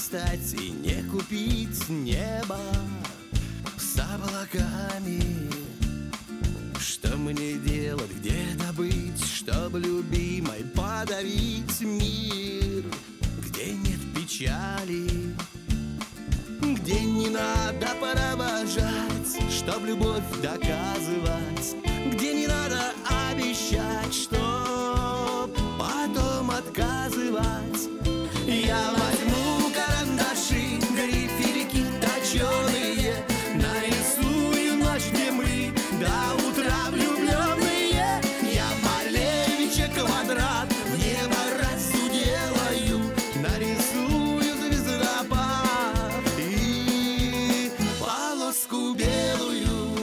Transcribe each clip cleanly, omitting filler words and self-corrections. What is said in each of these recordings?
достать и не купить небо с облаками. Что мне делать, где добыть, чтобы любимой подарить мир, где нет печали, где не надо провожать, чтоб любовь доказывать, где не надо обещать, чтоб потом отказывать. Я возьму карандаши, грифелики точеные, нарисую ночь, где мы до утра влюбленные. Я Малевича квадрат в небо разу делаю, нарисую звездопад и полоску белую.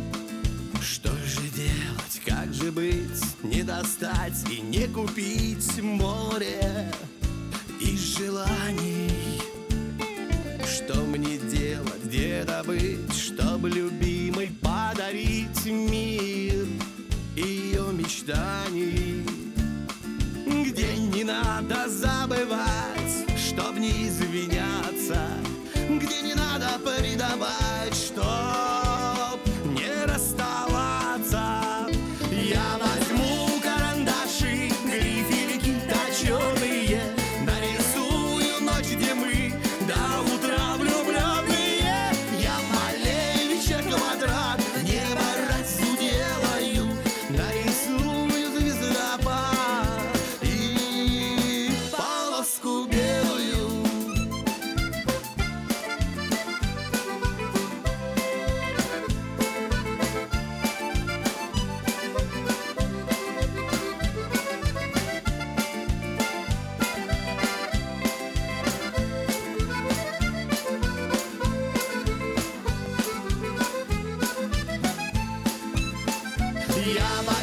Что же делать, как же быть, не достать и не купить море из желаний? Что мне делать, где добыть, чтобы любимой подарить мир ее мечтаний? Где не надо забывать, чтоб не извиняться, где не надо предавать, чтоб не расставаться. Я возьму карандаши, грифелики точеные, нарисую ночь, где мы до утра влюбленные. Я Малевича квадрат в небо разу делаю, нарисую звездопад и полоску белую. Я